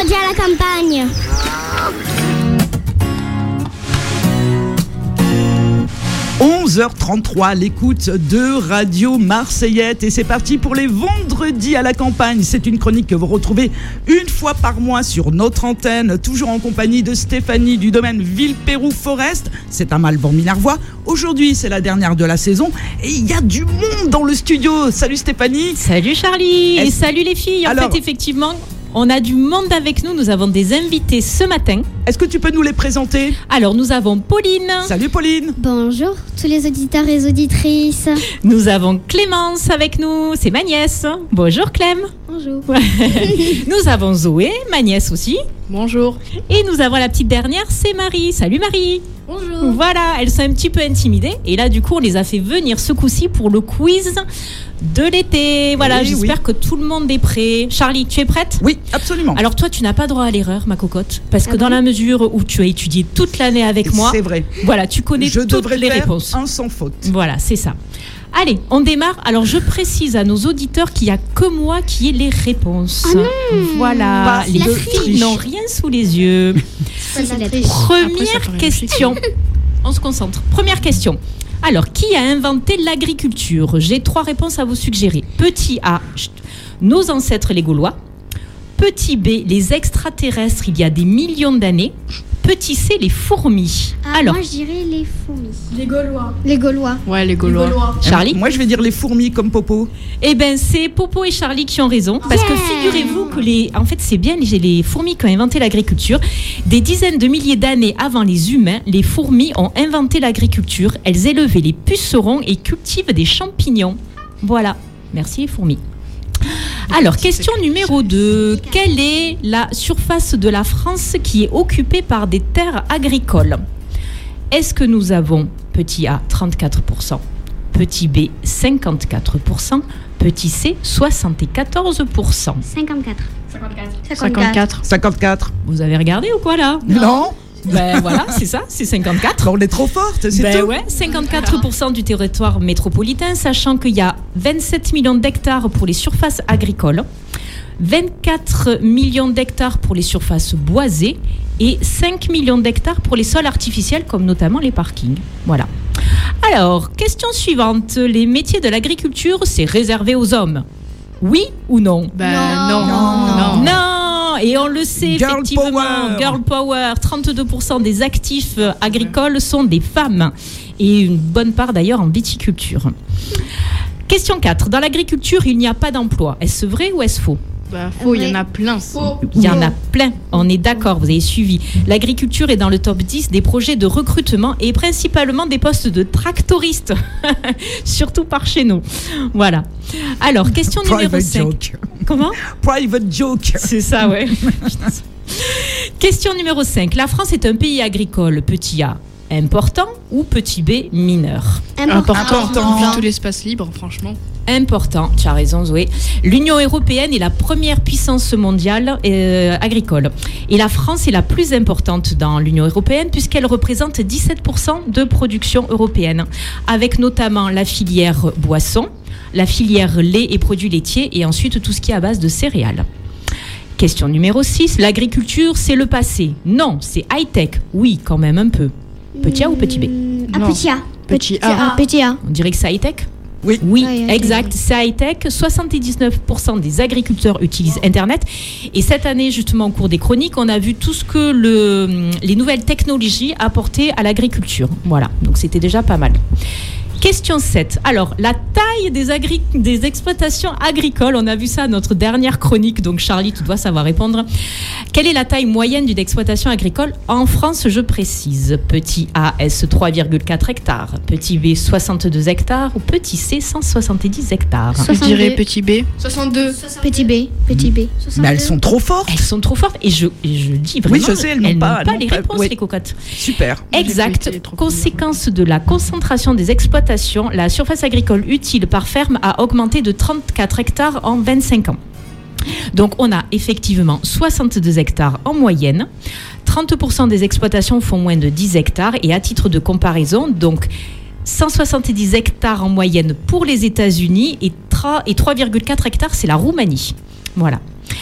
vendredi à la campagne. « 11h33, l'écoute de Radio Marseillette. Et c'est parti pour les vendredis à la campagne. C'est une chronique que vous retrouvez une fois par mois sur notre antenne, toujours en compagnie de Stéphanie du domaine Villepéroux-Forest. C'est à Malvan-Minervois. Aujourd'hui, c'est la dernière de la saison. Et il y a du monde dans le studio. Salut Stéphanie. Salut Charlie. Et salut les filles. En fait, effectivement, on a du monde avec nous. Nous avons des invités ce matin. Est-ce que tu peux nous les présenter ? Alors, nous avons Pauline. Salut Pauline. Bonjour tous les auditeurs et auditrices. Nous avons Clémence avec nous. C'est ma nièce. Bonjour Clem. Bonjour. Nous avons Zoé, ma nièce aussi. Bonjour. Et nous avons la petite dernière, c'est Marie. Salut Marie. Bonjour. Voilà, elles sont un petit peu intimidées. Et là, du coup, on les a fait venir ce coup-ci pour le quiz de l'été. Voilà, j'espère que tout le monde est prêt. Charlie, tu es prête ? Oui, absolument. Alors toi, tu n'as pas droit à l'erreur, ma cocotte. Parce que dans la mesure où tu as étudié toute l'année avec moi, c'est vrai. Voilà, tu connais toutes les réponses. Un sans faute. Voilà, c'est ça. Allez, on démarre. Alors, je précise à nos auditeurs qu'il n'y a que moi qui ai les réponses. Voilà, les filles n'ont rien sous les yeux. Première question. On se concentre. Première question. Alors, qui a inventé l'agriculture ? J'ai 3 réponses à vous suggérer. Petit A, nos ancêtres les Gaulois. Petit B, les extraterrestres il y a des millions d'années. Petit C, les fourmis. Alors, moi je dirais les fourmis. Les Gaulois. Les Gaulois. Ouais, les Gaulois. Charlie ? Moi je vais dire les fourmis comme Popo. Eh ben c'est Popo et Charlie qui ont raison. Parce que figurez-vous que en fait c'est bien les fourmis qui ont inventé l'agriculture. Des dizaines de milliers d'années avant les humains, les fourmis ont inventé l'agriculture. Elles élevaient les pucerons et cultivent des champignons. Voilà. Merci les fourmis. Alors, question numéro 2. Quelle est la surface de la France qui est occupée par des terres agricoles ? Est-ce que nous avons, petit A, 34%, petit B, 54%, petit C, 74% ? 54. Vous avez regardé ou quoi là ? Non. Ben voilà, c'est ça, c'est 54. On est trop forte, c'est tout. Ouais, 54% du territoire métropolitain, sachant qu'il y a 27 millions d'hectares pour les surfaces agricoles, 24 millions d'hectares pour les surfaces boisées et 5 millions d'hectares pour les sols artificiels, comme notamment les parkings. Voilà. Alors, question suivante. Les métiers de l'agriculture, c'est réservé aux hommes. Oui ou non ? Non. Et on le sait, effectivement, Girl Power, 32% des actifs agricoles sont des femmes. Et une bonne part d'ailleurs en viticulture. Question 4. Dans l'agriculture, il n'y a pas d'emploi. Est-ce vrai ou est-ce faux ? Faux, il y en a plein. Il y en a plein, on est d'accord, vous avez suivi. L'agriculture est dans le top 10 des projets de recrutement et principalement des postes de tractoristes, surtout par chez nous. Voilà. Alors, question numéro 5. Joke. Comment ? Private joke. C'est ça, ouais. Question numéro 5. La France est un pays agricole, petit A, important ou petit B, mineur ? Important. Vu tout l'espace libre, franchement. Important, tu as raison Zoé. L'Union européenne est la première puissance mondiale agricole. Et la France est la plus importante dans l'Union européenne puisqu'elle représente 17% de production européenne, avec notamment la filière boisson, la filière lait et produits laitiers et ensuite tout ce qui est à base de céréales. Question numéro 6. L'agriculture, c'est le passé. Non, c'est high-tech. Oui, quand même un peu. Petit A ou petit B ? Petit A. On dirait que c'est high-tech ? Oui, exact. C'est high-tech. 79% des agriculteurs utilisent Internet. Et cette année, justement, au cours des chroniques, on a vu tout ce que les nouvelles technologies apportaient à l'agriculture. Voilà, donc c'était déjà pas mal. Question 7. Alors, la taille des exploitations agricoles, on a vu ça à notre dernière chronique, donc Charlie, tu dois savoir répondre. Quelle est la taille moyenne d'une exploitation agricole en France, je précise ? Petit A, est-ce 3,4 hectares ? Petit B, 62 hectares ? Ou petit C, 170 hectares ? Je dirais petit B. 62. Petit B. 62. Mais elles sont trop fortes. Elles sont trop fortes et je dis vraiment, je sais, elles n'ont pas les réponses, les cocottes. Super. Exact. Conséquence de la concentration des exploitations, la surface agricole utile par ferme a augmenté de 34 hectares en 25 ans. Donc on a effectivement 62 hectares en moyenne. 30% des exploitations font moins de 10 hectares. Et à titre de comparaison, donc 170 hectares en moyenne pour les États-Unis et 3,4 hectares, c'est la Roumanie. Voilà.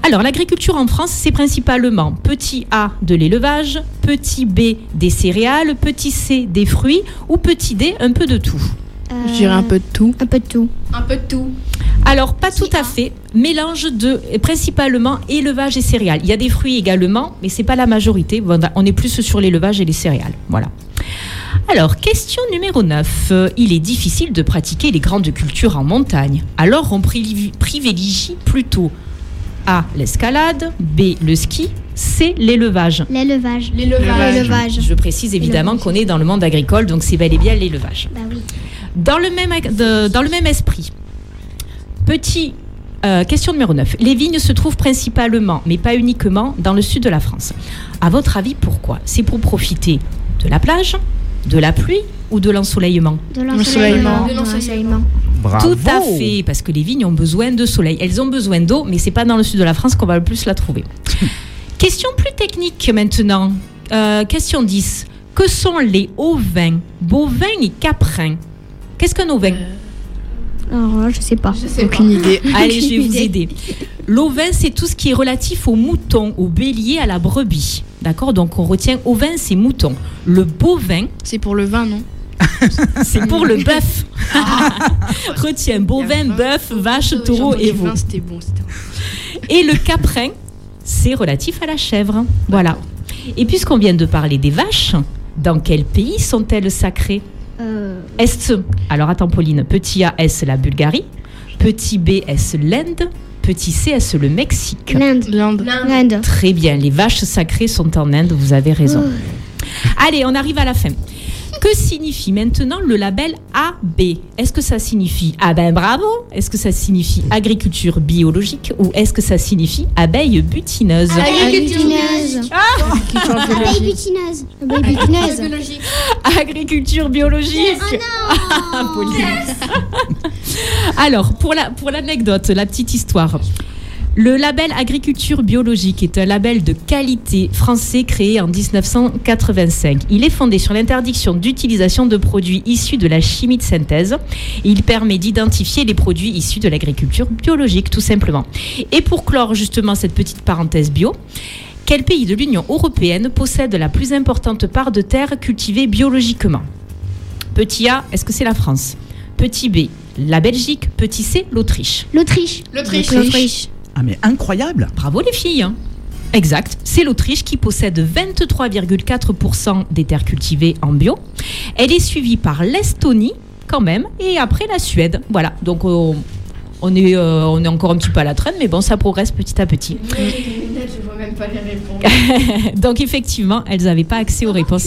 Alors, l'agriculture en France, c'est principalement petit A de l'élevage, petit B des céréales, petit C des fruits ou petit D un peu de tout. Je dirais un peu de tout. Un peu de tout. Un peu de tout. Alors, pas tout à fait. Mélange de principalement élevage et céréales. Il y a des fruits également, mais c'est pas la majorité. On est plus sur l'élevage et les céréales. Voilà. Alors, question numéro 9. Il est difficile de pratiquer les grandes cultures en montagne. Alors, on privilégie plutôt A, l'escalade, B, le ski, C, l'élevage. L'élevage. Je précise évidemment qu'on est dans le monde agricole, donc c'est bel et bien l'élevage. Bah oui. Dans le même esprit, question numéro 9. Les vignes se trouvent principalement, mais pas uniquement, dans le sud de la France. À votre avis, pourquoi ? C'est pour profiter de la plage, de la pluie ou de l'ensoleillement ? De l'ensoleillement. Bravo. Tout à fait, parce que les vignes ont besoin de soleil. Elles ont besoin d'eau, mais c'est pas dans le sud de la France qu'on va le plus la trouver. Question plus technique maintenant. Question 10. Que sont les ovins, bovins et caprins ? Qu'est-ce qu'un ovin ? Alors, je sais pas. Aucune idée. Allez, je vais vous aider. L'ovin, c'est tout ce qui est relatif aux moutons, au bélier, à la brebis. D'accord ? Donc, on retient ovin, c'est mouton. Le bovin, C'est pour le vin, non? c'est pour le bœuf. Retiens bovin, bœuf, vache, taureau et veau. C'était bon. Et le caprin, c'est relatif à la chèvre. Voilà. Et puisqu'on vient de parler des vaches, dans quel pays sont-elles sacrées ? Est-ce, alors attends Pauline, petit A, est-ce la Bulgarie ? Petit B, est-ce l'Inde ? Petit C, est-ce le Mexique ? L'Inde. Très bien, les vaches sacrées sont en Inde, vous avez raison. Allez, on arrive à la fin. Que signifie maintenant le label AB ? Est-ce que ça signifie ah ben bravo ? Est-ce que ça signifie agriculture biologique ou est-ce que ça signifie abeille butineuse ? Agricultineuse. Abeille butineuse. Abeille butineuse. Agriculture biologique. Pauline. Alors, pour l'anecdote, la petite histoire. Le label agriculture biologique est un label de qualité français créé en 1985. Il est fondé sur l'interdiction d'utilisation de produits issus de la chimie de synthèse. Il permet d'identifier les produits issus de l'agriculture biologique, tout simplement. Et pour clore justement cette petite parenthèse bio, quel pays de l'Union européenne possède la plus importante part de terre cultivée biologiquement ? Petit A, est-ce que c'est la France ? Petit B, la Belgique. Petit C, l'Autriche. L'Autriche. Ah mais incroyable. Bravo les filles. Exact, c'est l'Autriche qui possède 23,4% des terres cultivées en bio. Elle est suivie par l'Estonie quand même et après la Suède. Voilà, donc on est encore un petit peu à la traîne, mais bon, ça progresse petit à petit. Je vois même pas les réponses. Donc effectivement, elles n'avaient pas accès aux réponses.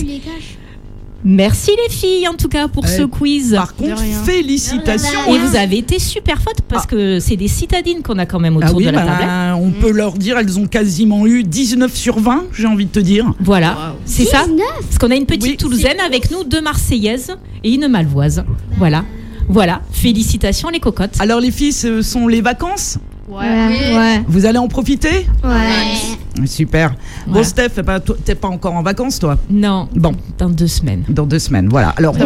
Merci les filles en tout cas pour ce quiz. Par contre, félicitations. Et vous avez été super fortes parce que c'est des citadines qu'on a quand même autour de la table. On peut leur dire, elles ont quasiment eu 19 sur 20, j'ai envie de te dire. Voilà, c'est ça. Parce qu'on a une petite Toulousaine avec nous, 2 Marseillaises et une Malvoise. Voilà, félicitations les cocottes. Alors les filles, ce sont les vacances ? Ouais. Vous allez en profiter ? Ouais. Super. Bon Steph, t'es pas encore en vacances toi ? Non, bon, dans 2 semaines. Dans 2 semaines, voilà. Alors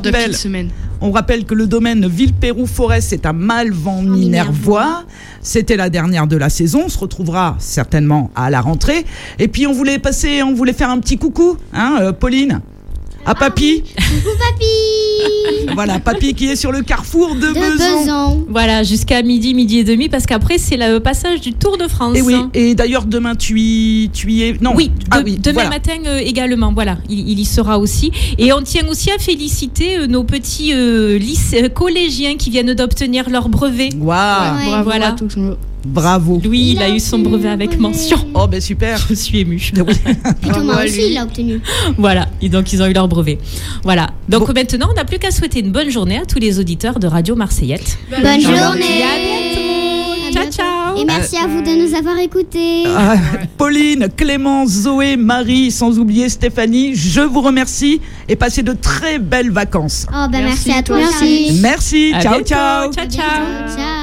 on rappelle que le domaine Villepéroux-Forest, c'est à Malvan-Minervois. C'était la dernière de la saison. On se retrouvera certainement à la rentrée. Et puis on voulait faire un petit coucou, hein, Pauline ? À Papy. Coucou Papy. Voilà, Papy qui est sur le carrefour de Besançon. Voilà, jusqu'à midi et demi, parce qu'après c'est le passage du Tour de France. Et oui, et d'ailleurs demain tu y es. Non. Oui, demain matin également, voilà, il y sera aussi. Et on tient aussi à féliciter nos petits collégiens qui viennent d'obtenir leur brevet. Waouh. Voilà. Bravo. Louis, il a eu son brevet avec mention. Oh ben super. Je suis émue. Puis Thomas aussi, il l'a obtenu. Voilà, et donc ils ont eu leur brevet. Voilà. Donc maintenant, on n'a plus qu'à souhaiter une bonne journée à tous les auditeurs de Radio Marseillette. Bonne journée. Et à bientôt. Ciao. Et merci à vous de nous avoir écoutés. Pauline, Clémence, Zoé, Marie, sans oublier Stéphanie, je vous remercie et passez de très belles vacances. Oh ben merci à toi aussi. Merci. Ciao, ciao. Ciao. Ciao.